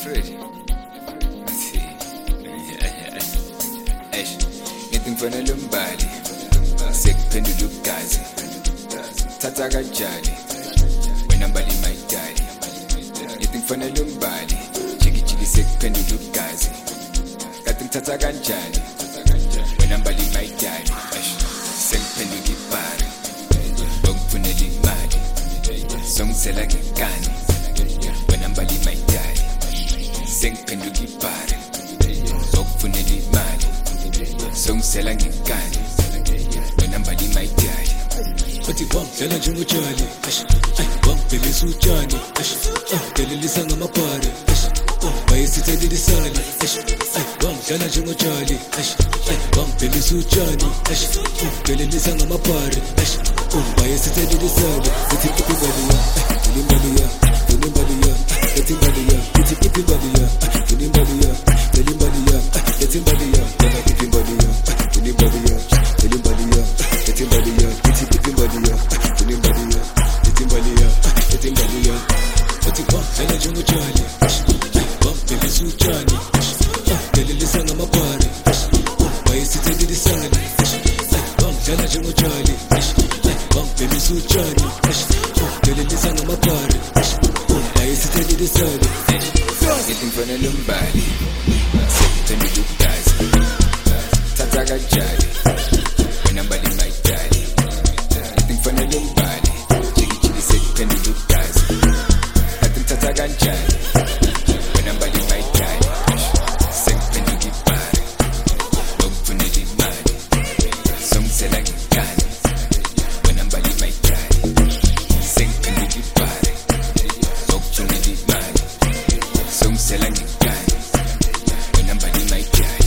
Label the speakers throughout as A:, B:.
A: Freddy. Ngithi ngifanele umbali sekuphendula ugazi thatha kanjani wena mbali mayidali. Ngithi ngifanele umbali jikijiki sekuphendula ugazi kathi ngithatha kanjani wena mbali mayidali. Sekuphenduka ibhari okufunela imali songizela ngekani wena mbali mayidali. Sekuphenduka ibhari okufunela imali songizela ngekani wena mbali mayidali.
B: Bathi wangidlala njengotshani wangibhelisa utshani delelisa ngamabhari bayesithelelisani wangidlala njengotshani wangibhelisa utshani delelisa ngamabhari bayesithelelisani ethi ipimbaliya ilimbaliya ilimbaliya ethi imbaliya ithi ipimbaliya ilimbaliya ilimbaliya ethi imbaliya ipimbaliya ilimbaliya ilimbaliya ethi imbaliya ithi ipimbaliya ilimbaliya ethi imbaliya ethi imbaliya ethi wangidlala njengotshani wangibhelisa utshani delelisa ngamabhari bayesithelelisani wangidlala njengotshani wangibhelisa utshani delelisa ngamabhari bayesithelelisani.
A: Ngithi ngifanele umbali sekuphendula ugazi thatha kanjani wena mbali mayidali. Ngithi ngifanele umbali jikijiki sekuphendula ugazi kathi ngithatha kanjani wena mbali mayidali. Sekuphenduka ibhari okufunela imali songizela ngekani wena mbali mayidali. Sekuphenduka ibhari okufunela imali songizela ngekani wena mbali mayidali.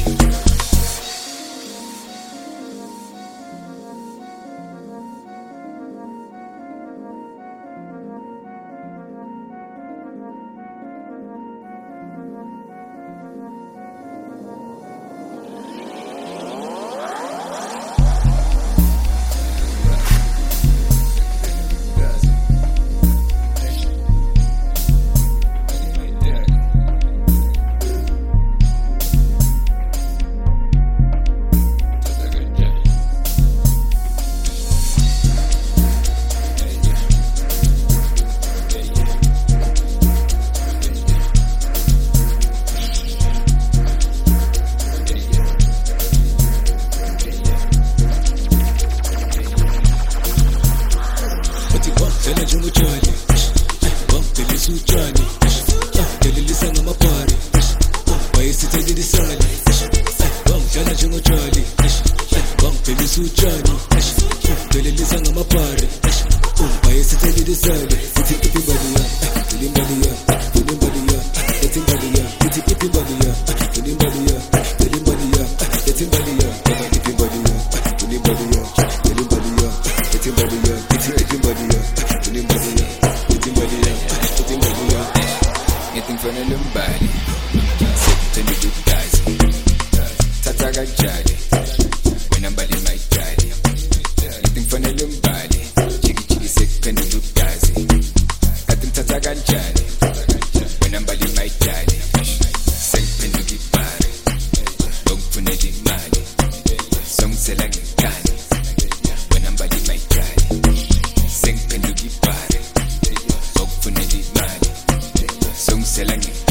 B: Wangidlala njengotshani wangibhelisa utshani delelisa ngamabhari bayesithelelisani wangidlala njengotshani wangibhelisa utshani delelisa ngamabhari bayesithelelisani ithi ipimbaliya ilimbaliya ilimbaliya ethi imbaliya ithi ipimbaliya ilimbaliya ilimbaliya ethi imbaliya ipimbaliya ilimbaliya ilimbaliya ethi imbaliya ithi ipimbaliya ilimbaliya ethi imbaliya ethi imbaliya.
A: Ngithi ngifanele umbali sekuphendula ugazi thatha kanjani wena mbali mayidali. Ngithi ngifanele umbali jikijiki sekuphendula ugazi kathi ngithatha kanjani wena mbali mayidali. Sekuphenduka ibhari okufunela imali songizela ngekani wena mbali mayidali. Sekuphenduka ibhari okufunela imali songizela ngekani.